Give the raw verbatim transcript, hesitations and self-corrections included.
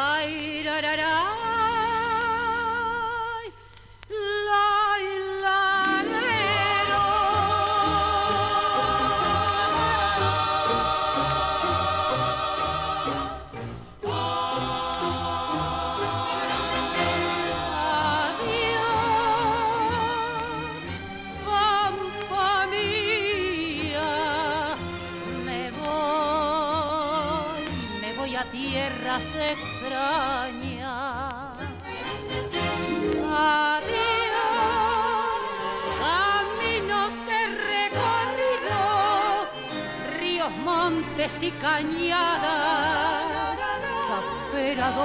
Ay, rarara, la, la, lero. Adiós, pampa mía, me voy, me voy a tierras extrañas. Adiós, caminos que he recorrido, ríos, montes y cañadas, camperas